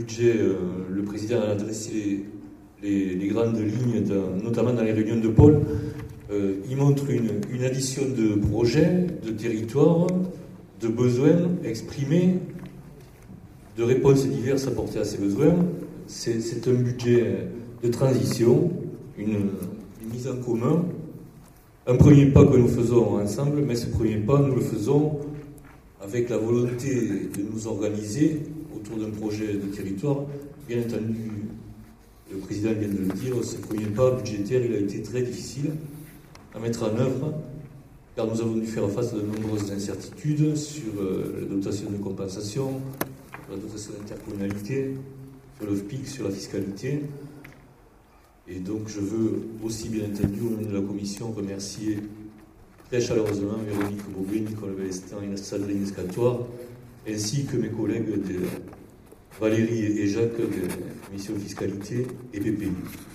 budget, le président a adressé les grandes lignes, notamment dans les réunions de pôle. Il montre une addition de projets, de territoires, de besoins exprimés, de réponses diverses apportées à ces besoins. C'est un budget de transition, une mise en commun, un premier pas que nous faisons ensemble, mais ce premier pas, nous le faisons avec la volonté de nous organiser autour d'un projet de territoire. Bien entendu, le président vient de le dire, ce premier pas budgétaire, il a été très difficile à mettre en œuvre, car nous avons dû faire face à de nombreuses incertitudes sur la dotation de compensation, sur la dotation d'intercommunalité, sur le FPIC, sur la fiscalité. Et donc je veux aussi, bien entendu, au nom de la Commission, remercier très chaleureusement Véronique Bobet, Nicole Bellestin et Sandrine Escatoire, ainsi que mes collègues Valérie et Jacques de la Commission Fiscalité et PPI.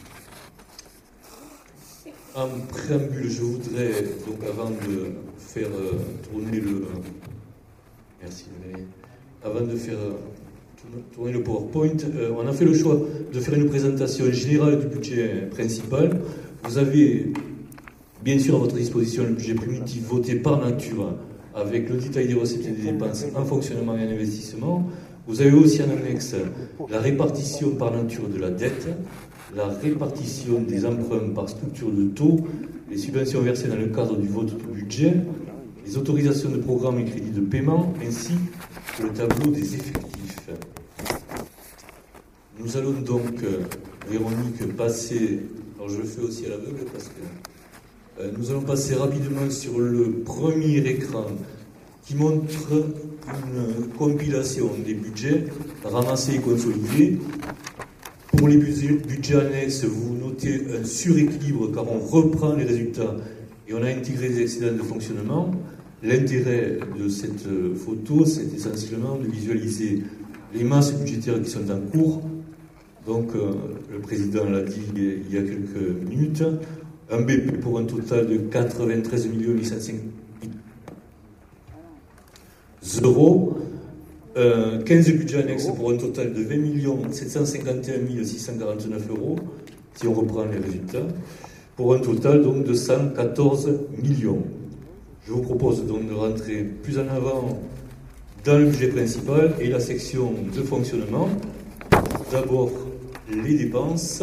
En préambule, je voudrais, donc avant de faire tourner le... Merci Valérie. Avant de faire tourner le PowerPoint, on a fait le choix de faire une présentation générale du budget principal. Vous avez bien sûr à votre disposition le budget primitif voté par nature avec le détail des recettes et des dépenses en fonctionnement et en investissement. Vous avez aussi en annexe la répartition par nature de la dette, la répartition des emprunts par structure de taux, les subventions versées dans le cadre du vote du budget, les autorisations de programme et crédits de paiement, ainsi que le tableau des effectifs. Nous allons donc, Véronique, passer, alors je le fais aussi à l'aveugle parce que nous allons passer rapidement sur le premier écran qui montre une compilation des budgets ramassés et consolidés. Pour les budgets annexes, vous notez un suréquilibre car on reprend les résultats et on a intégré des excédents de fonctionnement. L'intérêt de cette photo, c'est essentiellement de visualiser les masses budgétaires qui sont en cours. Donc, le président l'a dit il y a quelques minutes, un BP pour un total de 93 805 000 euros, 15 budgets annexes pour un total de 20 751 649 euros, si on reprend les résultats, pour un total donc de 114 millions. Je vous propose donc de rentrer plus en avant dans le budget principal et la section de fonctionnement. D'abord, les dépenses.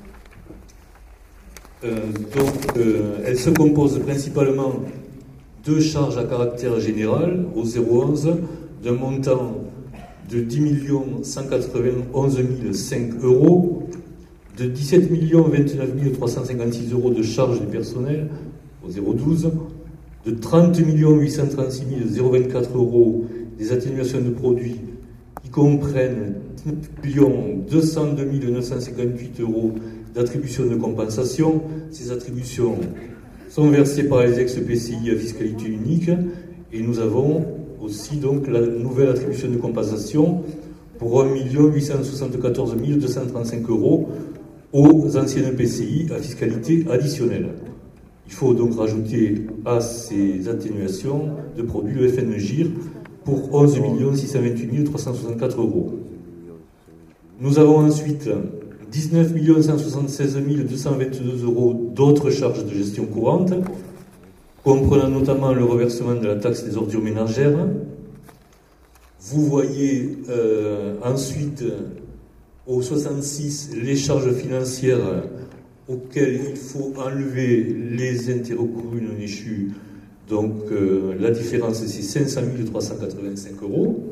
Elles se composent principalement de charges à caractère général au 011 d'un montant de 10 191 005 euros, de 17 29 356 euros de charges du personnel au 012, de 30 836 024 euros des atténuations de produits qui comprennent 10 202 958 euros d'attribution de compensation. Ces attributions sont versées par les ex-PCI à fiscalité unique et nous avons aussi donc la nouvelle attribution de compensation pour 1 874 235 euros aux anciennes PCI à fiscalité additionnelle. Il faut donc rajouter à ces atténuations de produits le FNGIR pour 11 628 364 euros. Nous avons ensuite 19 176 222 euros d'autres charges de gestion courante, comprenant notamment le reversement de la taxe des ordures ménagères. Vous voyez ensuite au 66 les charges financières auxquelles il faut enlever les intérêts courus non échus. Donc la différence c'est 500 385 euros.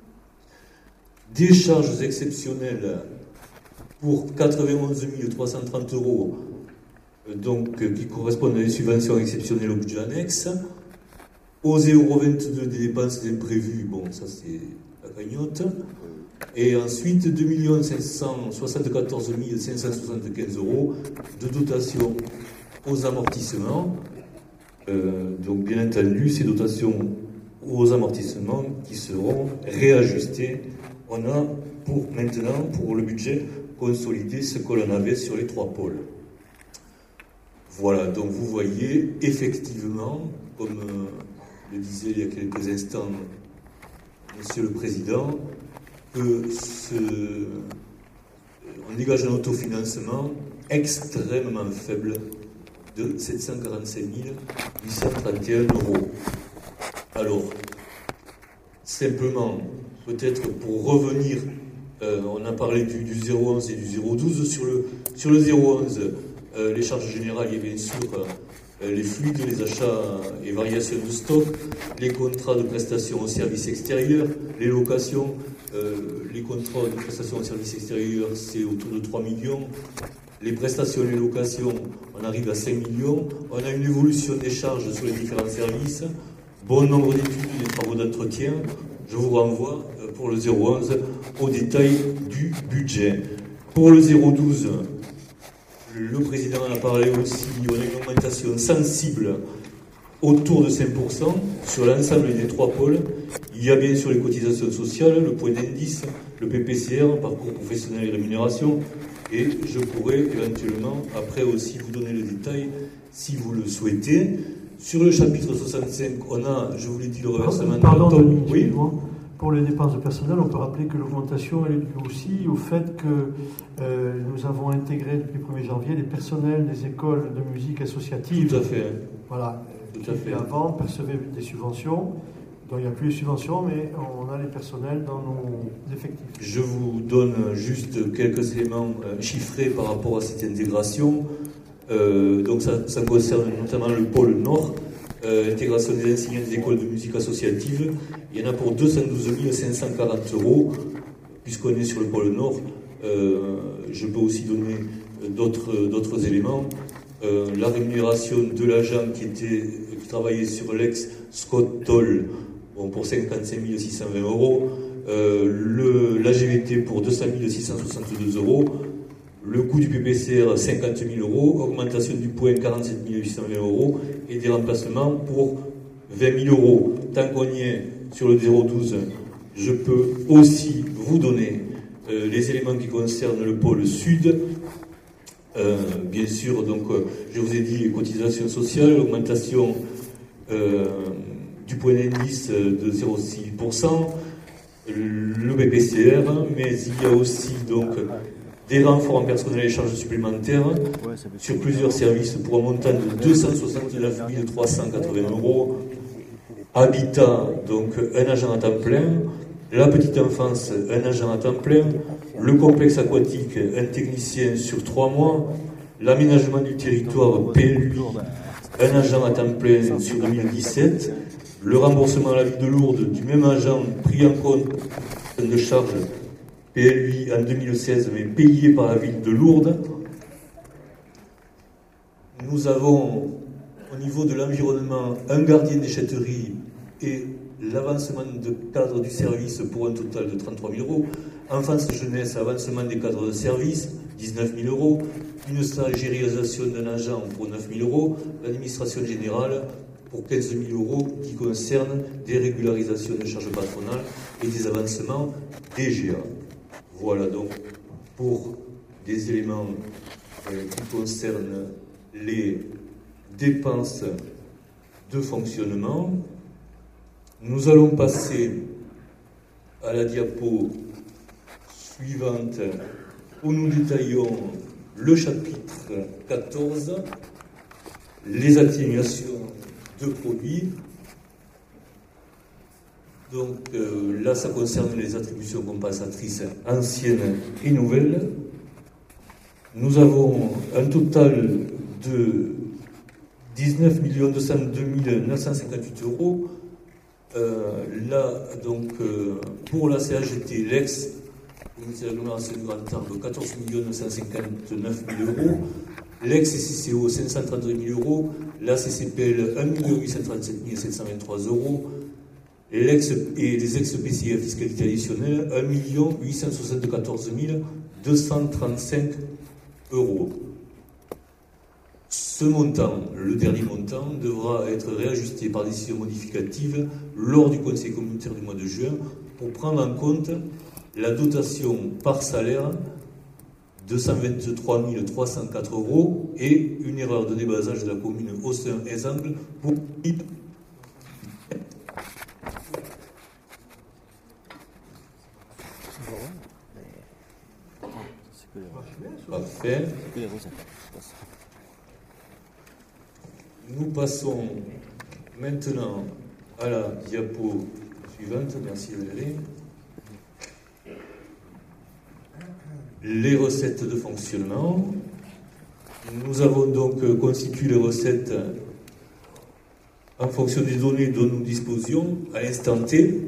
Des charges exceptionnelles pour 91 330 euros, qui correspondent à des subventions exceptionnelles au budget annexe. Aux 0,22 des dépenses imprévues, bon, ça c'est la cagnotte. Et ensuite, 2 574 575 euros de dotation aux amortissements. Donc, bien entendu, ces dotations aux amortissements qui seront réajustées. On a maintenant, pour le budget, consolidé ce que l'on avait sur les trois pôles. Voilà, donc vous voyez effectivement, comme le disait il y a quelques instants Monsieur le Président, on dégage un autofinancement extrêmement faible de 745 831 euros. Alors, simplement, peut-être pour revenir, on a parlé du 011 et du 012. Sur le 011, les charges générales, il y a bien sûr les fluides, les achats et variations de stock, les contrats de prestations aux services extérieurs, les locations, les contrats de prestations aux services extérieurs, c'est autour de 3 millions. Les prestations et les locations, on arrive à 5 millions. On a une évolution des charges sur les différents services, bon nombre d'études et des travaux d'entretien. Je vous renvoie pour le 011 au détail du budget. Pour le 012, le président en a parlé aussi, on a une augmentation sensible autour de 5% sur l'ensemble des 3 pôles. Il y a bien sûr les cotisations sociales, le point d'indice, le PPCR, parcours professionnel et rémunération, et je pourrais éventuellement après aussi vous donner le détail si vous le souhaitez. Sur le chapitre 65, on a, je vous l'ai dit, le reversement de oui. Pour les dépenses de personnel, on peut rappeler que l'augmentation est due aussi au fait que nous avons intégré depuis le 1er janvier les personnels des écoles de musique associatives. Tout à fait. Voilà. Tout à fait. Avant, on percevait des subventions. Donc il n'y a plus de subventions, mais on a les personnels dans nos effectifs. Je vous donne juste quelques éléments chiffrés par rapport à cette intégration. Donc ça concerne notamment le pôle Nord. Intégration des enseignants des écoles de musique associative, il y en a pour 212 540 euros, puisqu'on est sur le pôle Nord. Je peux aussi donner d'autres éléments. La rémunération de l'agent qui travaillait sur l'ex Scott Toll, pour 55 620 euros. La GVT pour 200 662 euros. Le coût du PPCR, 50 000 euros, augmentation du point, 47 820 euros, et des remplacements pour 20 000 euros. Tant qu'on y est sur le 012, je peux aussi vous donner les éléments qui concernent le pôle Sud. Bien sûr, donc, je vous ai dit les cotisations sociales, l'augmentation du point d'indice de 0,6%, le PPCR, mais il y a aussi donc des renforts en personnel et charges supplémentaires sur plusieurs services pour un montant de 269 380 euros. Habitat, donc un agent à temps plein. La petite enfance, un agent à temps plein. Le complexe aquatique, un technicien sur 3 mois. L'aménagement du territoire, PLUI, un agent à temps plein sur 2017. Le remboursement à la ville de Lourdes du même agent pris en compte de charges PLUI en 2016, mais payé par la ville de Lourdes. Nous avons, au niveau de l'environnement, un gardien déchetterie et l'avancement de cadre du service pour un total de 33 000 euros. Enfance jeunesse, avancement des cadres de service, 19 000 euros. Une stagérisation d'un agent pour 9 000 euros. L'administration générale pour 15 000 euros qui concernent des régularisations de charges patronales et des avancements DGA. Voilà donc pour des éléments qui concernent les dépenses de fonctionnement. Nous allons passer à la diapo suivante où nous détaillons le chapitre 14, les atténuations de produits. Donc là, ça concerne les attributions compensatrices anciennes et nouvelles. Nous avons un total de 19 202 958 euros. Là, donc, pour la CHT, l'ex, comité d'agglomération du Grand Tarbes, 14 959 000 euros. L'ex-CCO, 532 000 euros. La CCPL, 1 837 723 euros. Et les ex-PCI à fiscalité additionnelle, 1 874 235 euros. Ce montant, le dernier montant, devra être réajusté par décision modificative lors du Conseil communautaire du mois de juin pour prendre en compte la dotation par salaire de 123 304 euros et une erreur de débasage de la commune Austin-Ezangle pour Parfait. Nous passons maintenant à la diapo suivante. Merci Valérie. Les recettes de fonctionnement. Nous avons donc constitué les recettes en fonction des données dont nous disposions à l'instant T.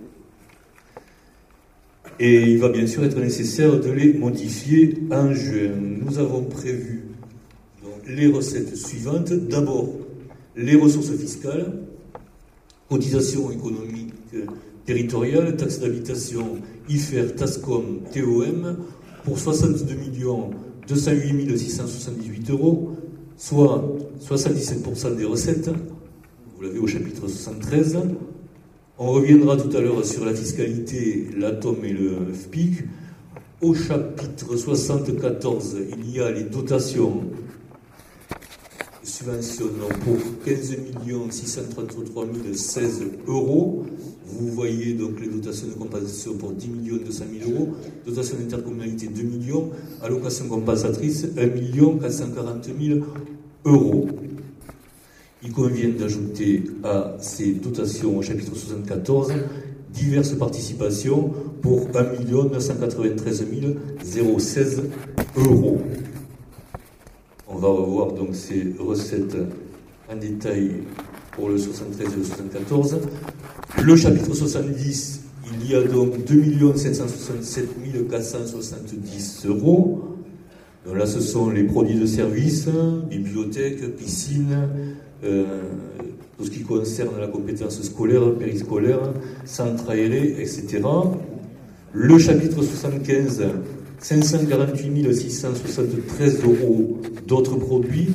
Et il va bien sûr être nécessaire de les modifier en juin. Nous avons prévu donc, les recettes suivantes. D'abord, les ressources fiscales, cotisations économiques territoriales, taxes d'habitation, IFER, TASCOM, TOM, pour 62 208 678 €, soit 77% des recettes. Vous l'avez au chapitre 73. On reviendra tout à l'heure sur la fiscalité, l'ATOM et le FPIC. Au chapitre 74, il y a les dotations subventions pour 15 633 016 €. Vous voyez donc les dotations de compensation pour 10 200 000 €, dotation d'intercommunalité 2 millions, allocation compensatrice 1 440 000 €. Il convient d'ajouter à ces dotations au chapitre 74 diverses participations pour 1 993 016 €. On va revoir donc ces recettes en détail pour le 73 et le 74. Le chapitre 70, il y a donc 2 767 470 €. Donc là, ce sont les produits de service, bibliothèque, piscine, tout ce qui concerne la compétence scolaire, périscolaire, centre aéré, etc. Le chapitre 75, 548 673 € d'autres produits,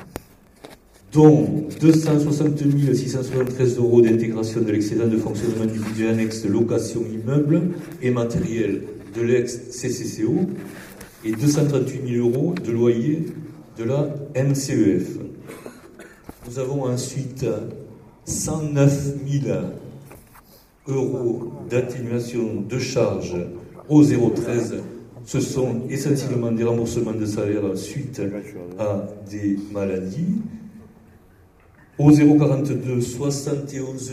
dont 260 673 € d'intégration de l'excédent de fonctionnement du budget annexe location immeuble et matériel de l'ex-CCCO et 238 000 € de loyer de la MCEF. Nous avons ensuite 109 000 € d'atténuation de charges au 013. Ce sont essentiellement des remboursements de salaire suite à des maladies. Au 042, 71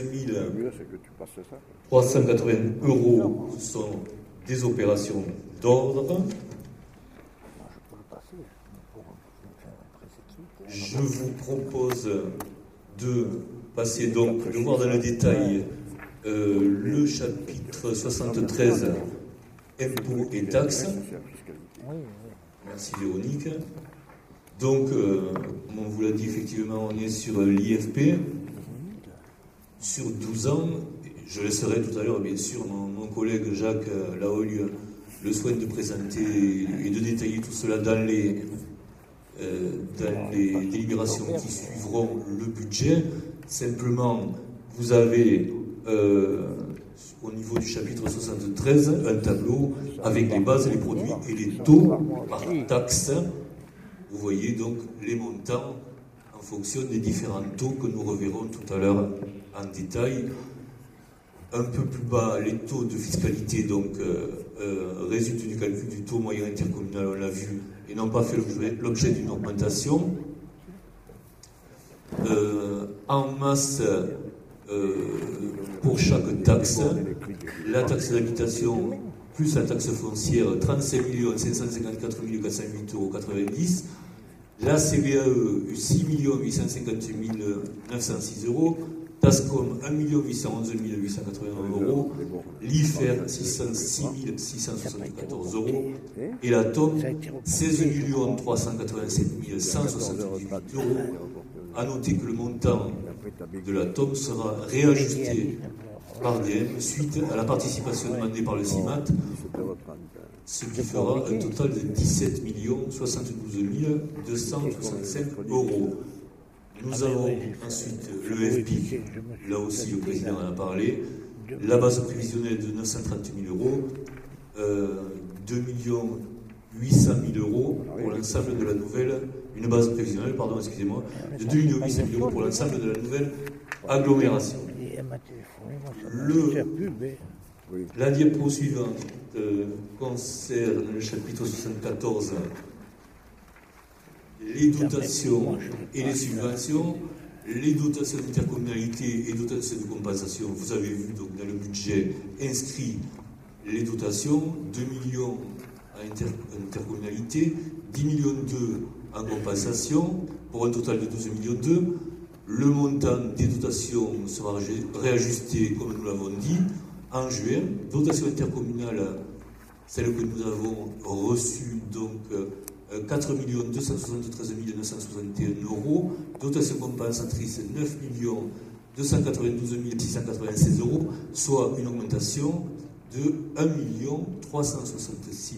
380 €, ce sont des opérations d'ordre. Je vous propose de passer donc, de voir dans le détail le chapitre 73, impôts et taxes. Merci Véronique. Donc, comme on vous l'a dit, effectivement, on est sur l'IFP, sur 12 ans. Je laisserai tout à l'heure, bien sûr, mon collègue Jacques Laolie le soin de présenter et de détailler tout cela dans les délibérations qui suivront le budget. Simplement, vous avez au niveau du chapitre 73 un tableau avec les bases, les produits et les taux par taxe. Vous voyez donc les montants en fonction des différents taux que nous reverrons tout à l'heure en détail. Un peu plus bas, les taux de fiscalité donc résultent du calcul du taux moyen intercommunal, on l'a vu, et n'ont pas fait l'objet d'une augmentation. En masse, pour chaque taxe, la taxe d'habitation plus la taxe foncière, 35 554 408 €90. La CVAE, 6 850 906 €. TASCOM, 1 811 881 €. L'IFER, 606 674 €. Et la TOM, 16 387 178 €. À noter que le montant de la TOM sera réajusté par DM suite à la participation demandée par le CIMAT, ce qui fera un total de 17 72 265 €. Nous avons ensuite le FPIC, là aussi le président en a parlé, la base prévisionnelle de 930 000 €, 2 800 000 € pour l'ensemble de la nouvelle, une base prévisionnelle, pardon, excusez-moi, de 2 800 000 € pour l'ensemble de la nouvelle agglomération. Oui. La diapo suivante concerne le chapitre 74, les dotations et les subventions. Les dotations d'intercommunalité et dotations de compensation, vous avez vu donc dans le budget inscrit les dotations, 2 millions en intercommunalité, 10 millions 2 en compensation, pour un total de 12 millions 2. Le montant des dotations sera réajusté, comme nous l'avons dit, en juin. Dotation intercommunale, celle que nous avons reçue, donc 4 273 961 euros. Dotation compensatrice, 9 292 696 euros, soit une augmentation de 1 366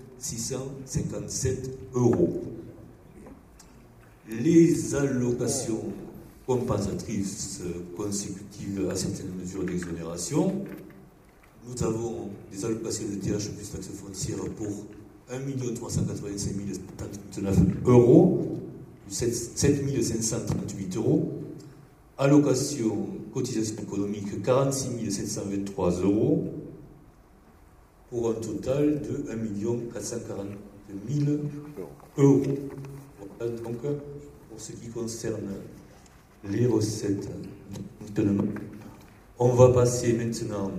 657 euros. Les allocations compensatrices consécutives à certaines mesures d'exonération. Nous avons des allocations de TH plus taxe foncière pour 1 385 079 euros, 7 538 euros. Allocation cotisation économique, 46 723 euros, pour un total de 1 440 000 euros. Voilà donc pour ce qui concerne les recettes. On va passer maintenant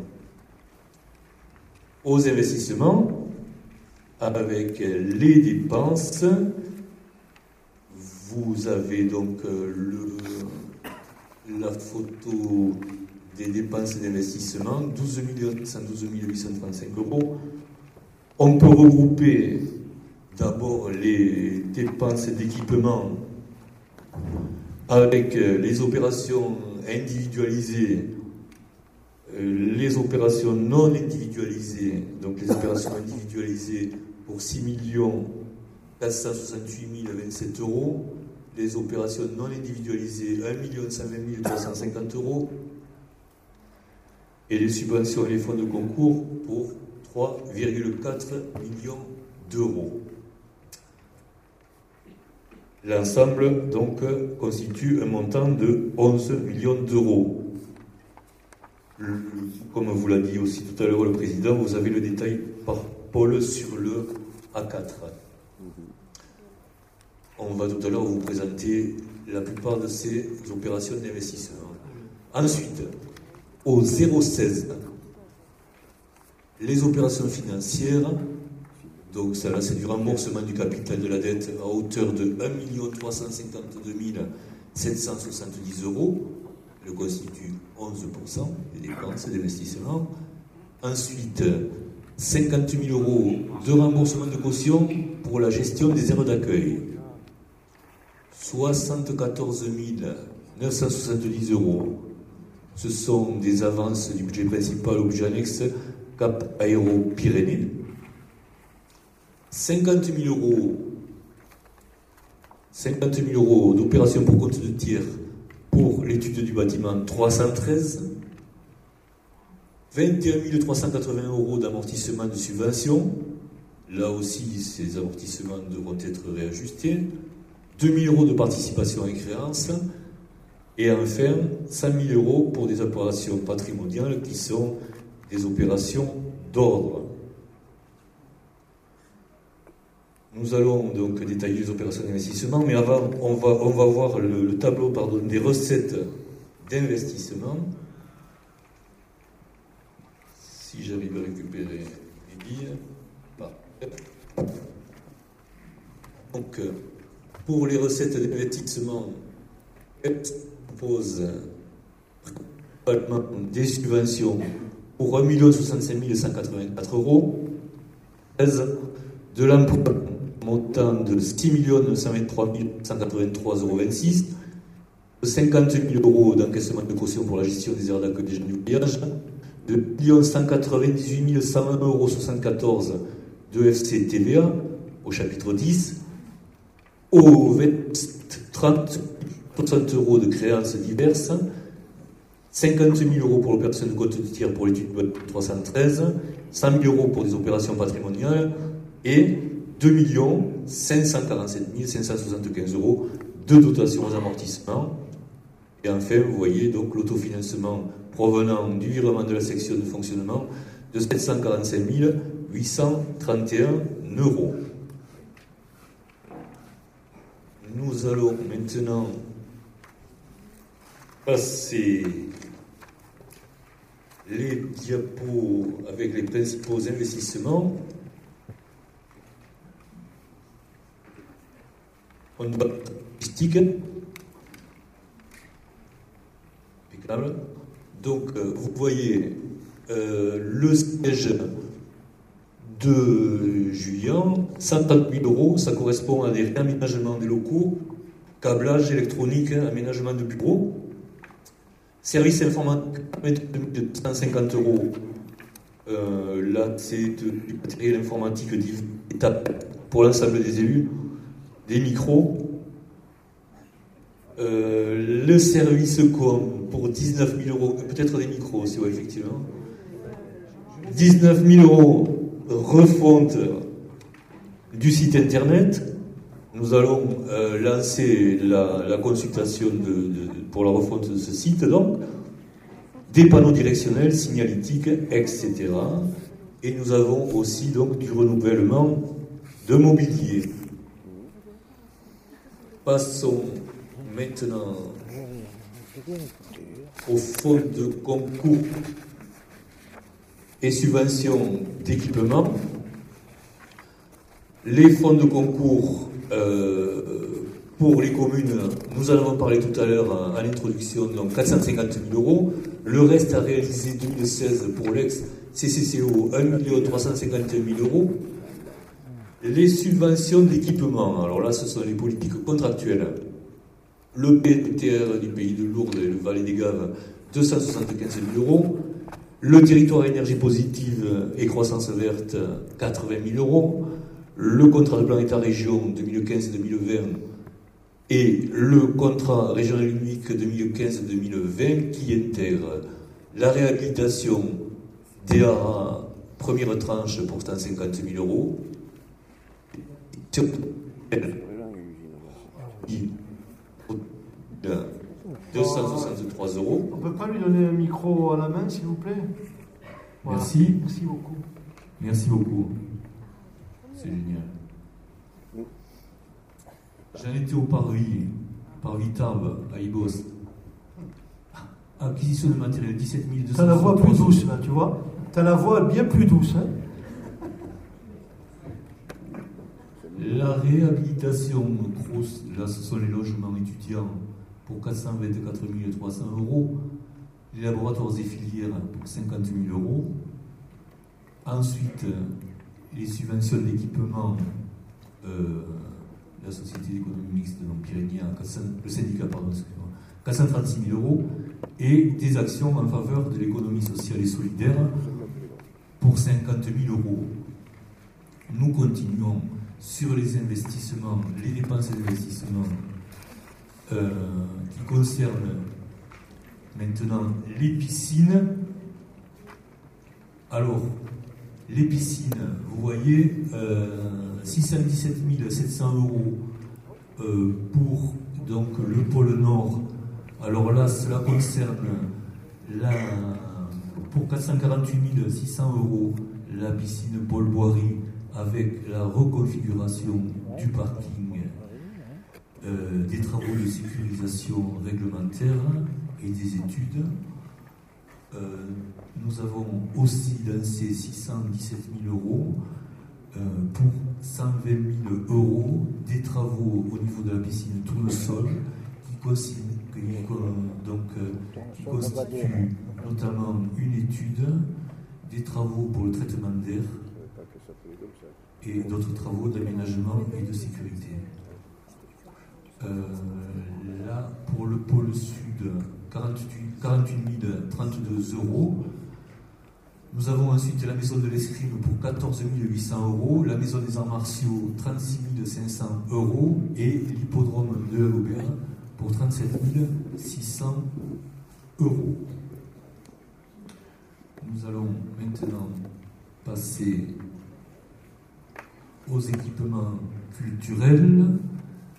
aux investissements avec les dépenses. Vous avez donc la photo des dépenses d'investissement, 12 112 835 euros. On peut regrouper d'abord les dépenses d'équipement avec les opérations individualisées, les opérations non individualisées. Donc les opérations individualisées pour 6 468 027 euros, les opérations non individualisées 1 120 350 euros, et les subventions et les fonds de concours pour 3,4 millions d'euros. L'ensemble, donc, constitue un montant de 11 millions d'euros. Comme vous l'a dit aussi tout à l'heure le président, vous avez le détail par pôle sur le A4. On va tout à l'heure vous présenter la plupart de ces opérations d'investissement. Ensuite, au 016, les opérations financières. Donc ça là, c'est du remboursement du capital de la dette à hauteur de 1 352 770 euros. Le constitue 11% des dépenses d'investissement. Ensuite, 50 000 euros de remboursement de caution pour la gestion des aires d'accueil. 74 970 euros. Ce sont des avances du budget principal au budget annexe Cap Aéro-Pyrénées. 50 000 euros d'opérations pour compte de tiers pour l'étude du bâtiment 313. 21 380 euros d'amortissement de subvention. Là aussi, ces amortissements devront être réajustés. 2 000 euros de participation et créances. Et enfin, 100 000 euros pour des opérations patrimoniales qui sont des opérations d'ordre. Nous allons donc détailler les opérations d'investissement, mais avant, on va voir le tableau des recettes d'investissement. Si j'arrive à récupérer les billes. Donc, pour les recettes d'investissement, elles proposent des subventions pour 1 065 184 euros, de l'emprunt montant de 6 923 183,26 euros, de 50 000 euros d'encaissement de caution pour la gestion des aires d'accueil des gens du voyage, de 1 198 101,74 euros de FCTVA au chapitre 10, aux 30 60 euros de créances diverses, 50 000 euros pour l'opération de compte de tiers pour l'étude 313, 100 000 euros pour des opérations patrimoniales et 2 547 575 euros de dotation aux amortissements. Et enfin, vous voyez donc l'autofinancement provenant du virement de la section de fonctionnement de 745 831 €. Nous allons maintenant passer les diapos avec les principaux investissements. On va statistique. Impeccable. Donc, vous voyez le siège de Julien, 130 000 €, ça correspond à des réaménagements des locaux, câblage électronique, aménagement de bureaux. Service informatique, 150 €. Là, c'est du matériel informatique d'étape pour l'ensemble des élus, des micros. Le service com pour 19 000 €, peut-être des micros aussi, ouais, effectivement. 19 000 €, refonte du site internet. Nous allons lancer la consultation pour la refonte de ce site, donc des panneaux directionnels, signalétiques, etc. Et nous avons aussi donc du renouvellement de mobilier. Passons maintenant au fonds de concours et subventions d'équipement. Les fonds de concours pour les communes, nous en avons parlé tout à l'heure en introduction, donc 450 000 €. Le reste à réaliser 2016 pour l'ex-CCCO, 1 350 000 €. Les subventions d'équipement, alors là ce sont les politiques contractuelles. Le PTR du Pays de Lourdes et le Valais des Gaves, 275 000 €. Le territoire énergie positive et croissance verte, 80 000 €. Le contrat de plan État-région 2015-2020 et le contrat régional unique 2015-2020 qui intègre la réhabilitation des haras, première tranche pour 150 000 €. 263 €. On ne peut pas lui donner un micro à la main, s'il vous plaît? Voilà. Merci. Merci beaucoup. Merci beaucoup. C'est génial. J'en étais au Parvis Tarbes, à Ibos. Acquisition de matériel, 17 200. T'as la voix plus douce, là, tu vois? T'as la voix bien plus douce, hein? La réhabilitation, là ce sont les logements étudiants pour 424 300 €. Les laboratoires et filières pour 50 000 €. Ensuite, les subventions d'équipement, la Société d'économie mixte de Pyrénées, le syndicat, pardon, excusez-moi, 436 000 €. Et des actions en faveur de l'économie sociale et solidaire pour 50 000 €. Nous continuons sur les investissements, les dépenses d'investissement qui concernent maintenant les piscines. Alors, les piscines, vous voyez, 617 700 € pour donc, le pôle Nord. Alors là, cela concerne pour 448 600 € la piscine Paul Boiry avec la reconfiguration du parking, des travaux de sécurisation réglementaire et des études. Nous avons aussi dans ces 617 000 € pour 120 000 € des travaux au niveau de la piscine Tournesol qui constituent notamment une étude, des travaux pour le traitement d'air et d'autres travaux d'aménagement et de sécurité. Là, pour le pôle sud, 48 032 €. Nous avons ensuite la maison de l'escrime pour 14 800 €, la maison des arts martiaux 36 500 € et l'hippodrome de la Gobert pour 37 600 €. Nous allons maintenant passer aux équipements culturels.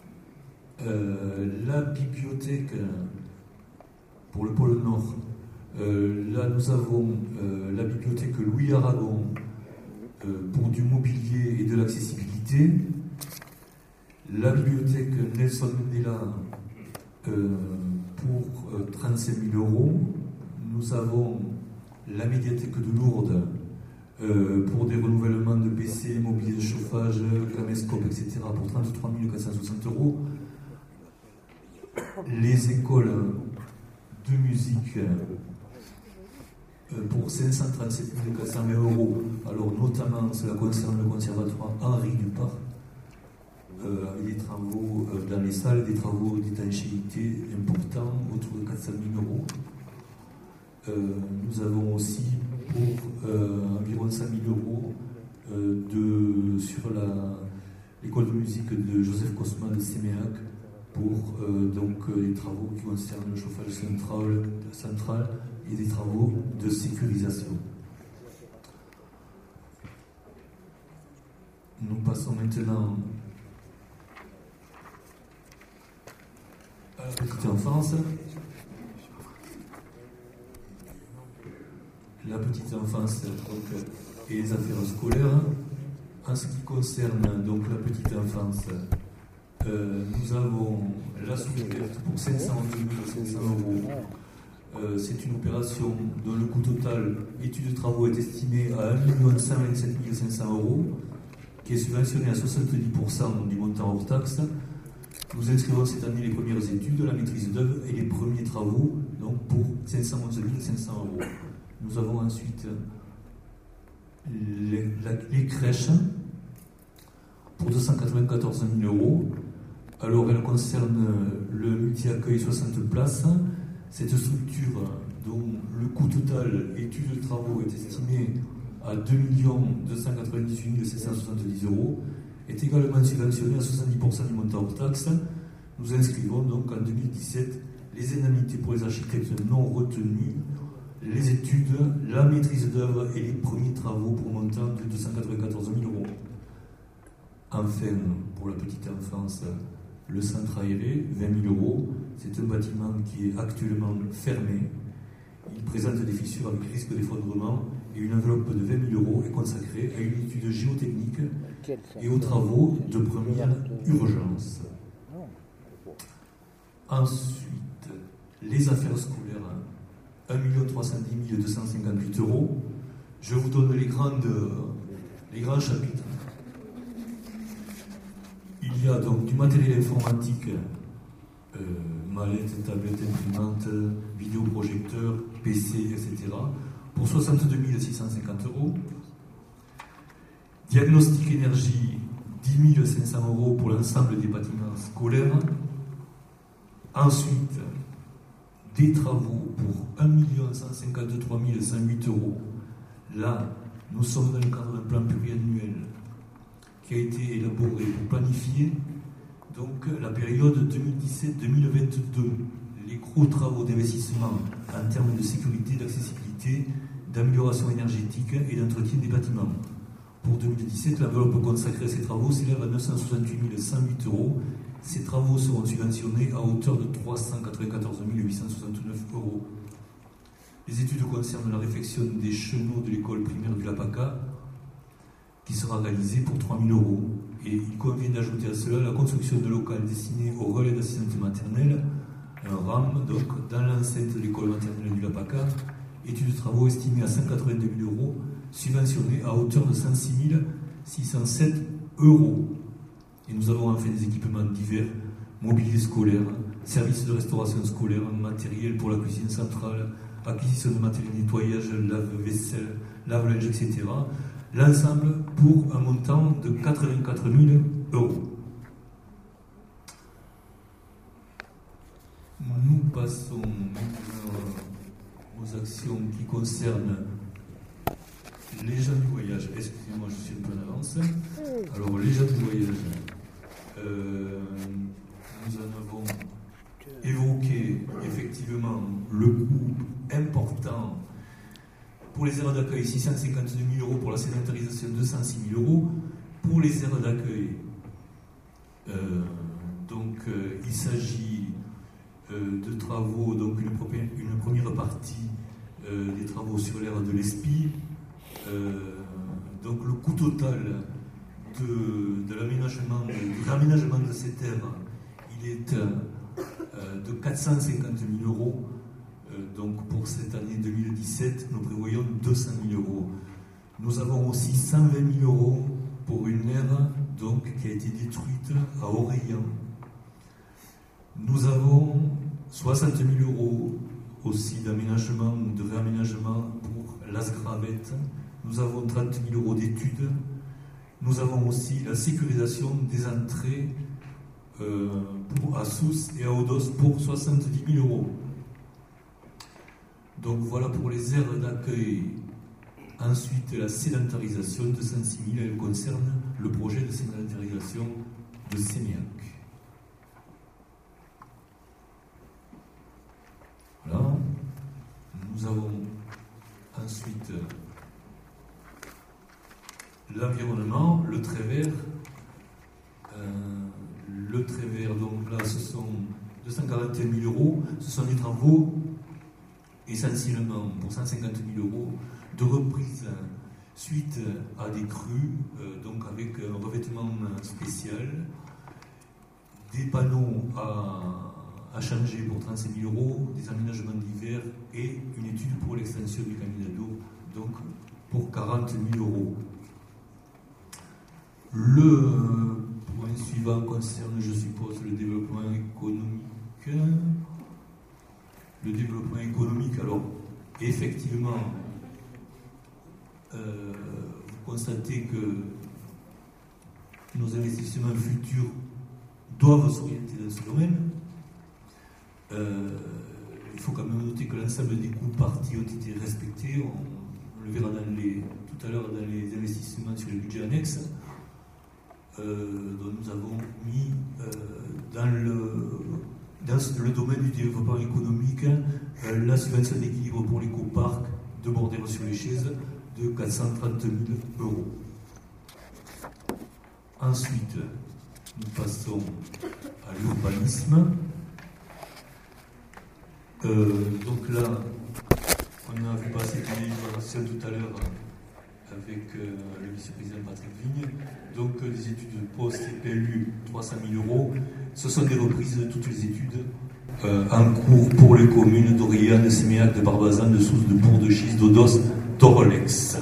La bibliothèque pour le pôle Nord, Là, nous avons la bibliothèque Louis Aragon pour du mobilier et de l'accessibilité. La bibliothèque Nelson Mandela pour 35 000 €. Nous avons la médiathèque de Lourdes pour des renouvellements de PC, mobilier de chauffage, caméscope, etc. pour 33 460 €. Les écoles de musique pour 537 420 €. Alors notamment, cela concerne le conservatoire Henri Dupart, avec des travaux dans les salles, des travaux d'étanchéité importants, autour de 400 000 €. Nous avons aussi pour environ 100 000 € sur l'école de musique de Joseph Cosma de Séméac pour les travaux qui concernent le chauffage central et des travaux de sécurisation. Nous passons maintenant à la petite enfance. La petite enfance et les affaires scolaires. En ce qui concerne donc la petite enfance, nous avons la sous-verte pour 511 500 €. C'est une opération dont le coût total études de travaux est estimé à 1 127 500 €, qui est subventionné à 70% du montant hors taxe. Nous inscrivons cette année les premières études, la maîtrise d'œuvre et les premiers travaux, donc pour 511 500 €. Nous avons ensuite les crèches pour 294 000 €. Alors, elle concerne le multi-accueil 60 places. Cette structure, dont le coût total études de travaux est estimé à 2 298 770 €, est également subventionnée à 70% du montant hors taxe. Nous inscrivons donc en 2017 les indemnités pour les architectes non retenus, les études, la maîtrise d'œuvre et les premiers travaux pour un montant de 294 000 €. Enfin, pour la petite enfance, le centre aéré, 20 000 €. C'est un bâtiment qui est actuellement fermé. Il présente des fissures avec risque d'effondrement et une enveloppe de 20 000 € est consacrée à une étude géotechnique et aux travaux de première urgence. Ensuite, les affaires scolaires, 1 310 258 €. Je vous donne les grands chapitres. Il y a donc du matériel informatique, mallette, tablette, imprimante, vidéoprojecteur, PC, etc. pour 62 650 €. Diagnostic énergie, 10 500 € pour l'ensemble des bâtiments scolaires. Ensuite, des travaux pour 1 153 108 €. Là, nous sommes dans le cadre d'un plan pluriannuel qui a été élaboré pour planifier donc la période 2017-2022. Les gros travaux d'investissement en termes de sécurité, d'accessibilité, d'amélioration énergétique et d'entretien des bâtiments. Pour 2017, l'enveloppe consacrée à ces travaux s'élève à 968 108 €. Ces travaux seront subventionnés à hauteur de 394 869 €. Les études concernent la réfection des chenaux de l'école primaire du Lapaka, qui sera réalisée pour 3 000 €. Et il convient d'ajouter à cela la construction de locales destinés au relais d'assistante maternelle, un RAM, donc, dans l'enceinte de l'école maternelle du Lapaka. Études de travaux estimées à 182 000 €, subventionnés à hauteur de 106 607 €. Et nous avons enfin des équipements divers, mobilier scolaire, services de restauration scolaire, matériel pour la cuisine centrale, acquisition de matériel de nettoyage, lave-vaisselle, lave-linge, etc. L'ensemble pour un montant de 84 000 €. Nous passons maintenant aux actions qui concernent les gens du voyage. Excusez-moi, je suis un peu en avance. Alors, les gens du voyage, nous en avons évoqué effectivement le coût important pour les aires d'accueil, 652 000 € pour la sédentarisation, 206 000 €. Pour les aires d'accueil, il s'agit de travaux, donc une première partie des travaux sur l'aire de l'Espie. Donc le coût total de l'aménagement, du réaménagement de cette aire, il est de 450 000 euros. Donc pour cette année 2017, nous prévoyons 200 000 euros. Nous avons aussi 120 000 euros pour une aire donc, qui a été détruite à Aurélien. Nous avons 60 000 euros aussi d'aménagement, de réaménagement pour Las Gravettes. Nous avons 30 000 euros d'études. Nous avons aussi la sécurisation des entrées à Sousse et à Odos pour 70 000 euros. Donc voilà pour les aires d'accueil. Ensuite, la sédentarisation de 106 000, elle concerne le projet de sédentarisation de Séméac. Voilà. Nous avons ensuite l'environnement, le trait vert. Le trait vert, donc là, ce sont 241 000 euros. Ce sont des travaux essentiellement pour 150 000 euros de reprise suite à des crues, donc avec un revêtement spécial, des panneaux à changer pour 35 000 euros, des aménagements d'hiver et une étude pour l'extension du Caminado, donc pour 40 000 euros. Le point suivant concerne, je suppose, le développement économique. Le développement économique, alors, effectivement, vous constatez que nos investissements futurs doivent s'orienter dans ce domaine. Il faut quand même noter que l'ensemble des coûts partis ont été respectés. On le verra tout à l'heure dans les investissements sur les budgets annexes. Dont nous avons mis dans le domaine du développement économique la subvention d'équilibre pour l'écoparc de Bordère-sur-les-Chaises de 430 000 euros. Ensuite, nous passons à l'urbanisme. Donc là, on a vu passer une délibération tout à l'heure avec le vice-président Patrick Vigne. Donc des études de poste et PLU, 300 000 euros. Ce sont des reprises de toutes les études en cours pour les communes d'Aurélien, de Séméac, de Barbazan, de Sousse, de Bourg, de Chis, d'Odos, d'Orlex.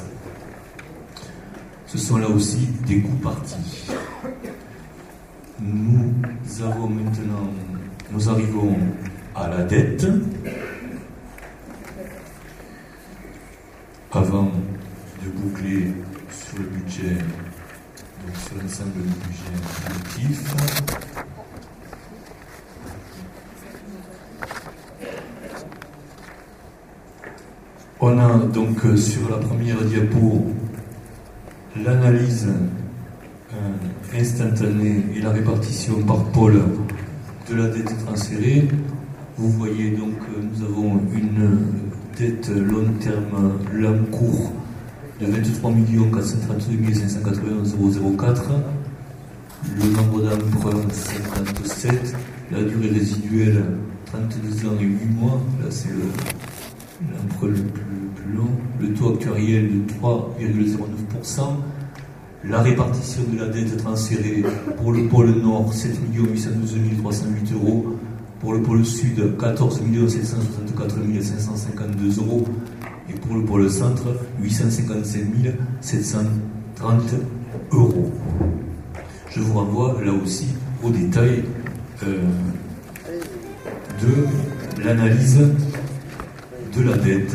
Ce sont là aussi des coûts partis. Nous arrivons à la dette. Avant de boucler sur le budget, donc sur l'ensemble du budget productif. On a donc sur la première diapo l'analyse instantanée et la répartition par pôle de la dette transférée. Vous voyez donc nous avons une dette long terme, l'encours de 23 432 591 004, le nombre d'emprunts 57, la durée résiduelle 32 ans et 8 mois, là c'est l'emprunt le plus long, le taux actuariel de 3,09%, la répartition de la dette transférée pour le pôle nord 7 812 308 euros, pour le pôle sud 14 764 552 euros, et pour le pôle centre, 857 730 euros. Je vous renvoie là aussi au détail de l'analyse de la dette.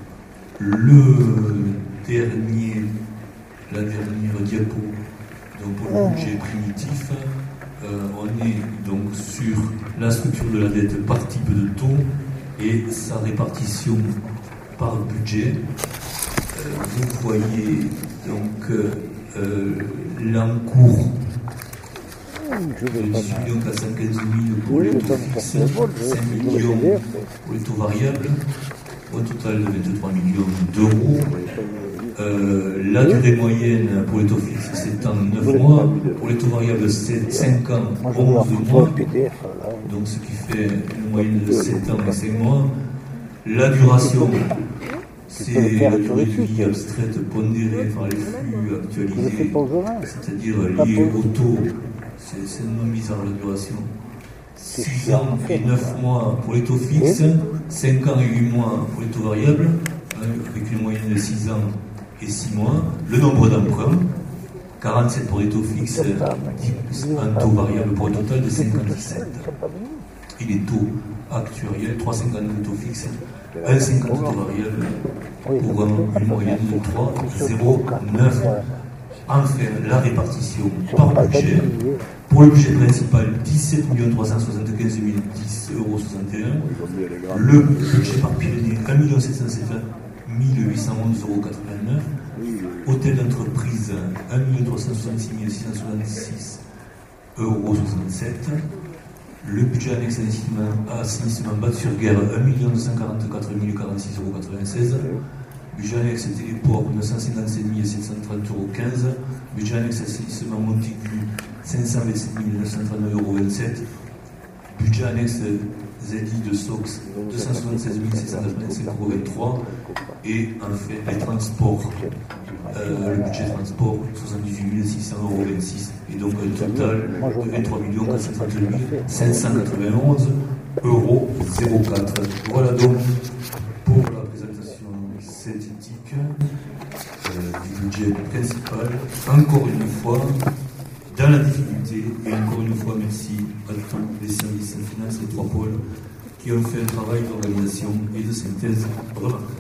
La dernière diapo, donc pour le budget primitif, on est donc sur la structure de la dette par type de taux et sa répartition par budget. Vous voyez donc l'encours de 18 415 000 pour les taux fixes, 5 millions pour les taux variables, au total de 23 millions d'euros. La durée moyenne pour les taux fixes, c'est en 9 mois. Pour les taux variables, c'est 5 ans, 11 mois. Donc ce qui fait une moyenne de 7 ans et 5 mois. La duration C'est la durée de vie abstraite pondérée par les flux actualisés, c'est-à-dire liés au taux. C'est non bizarre la duration. 6 ans et 9 mois pour les taux fixes, 5 ans et 8 mois pour les taux variables, avec une moyenne de 6 ans et 6 mois. Le nombre d'emprunts, 47 pour les taux fixes, un taux variable pour un total de 57. Et les taux actuariels, 3,50 de taux fixe, 1,50 de taux variable, pour une moyenne de 3,09. Enfin, la répartition par budget. Pour le budget principal, 17 375 010,61 €. Le budget par Pyrénées, 1 707 811,89 €. Hôtel d'entreprise, 1 366 666,67 €. Le budget annexe assainissement Batte-sur-Guerre, 1 244 046,96 €. Budget annexe téléport, 957 730,15 €. Budget annexe assainissement Montaigu, 527 939,27 €. Budget annexe ZI de SOX, 276 785,23 €. Et enfin, les transports, le budget transport, 78 600,26 €. Et donc un total de 23 432 591,04 €. Voilà donc pour la présentation synthétique du budget principal. Encore une fois, dans la difficulté, et encore une fois, merci à tous les services finances des trois pôles qui ont fait un travail d'organisation et de synthèse remarquable.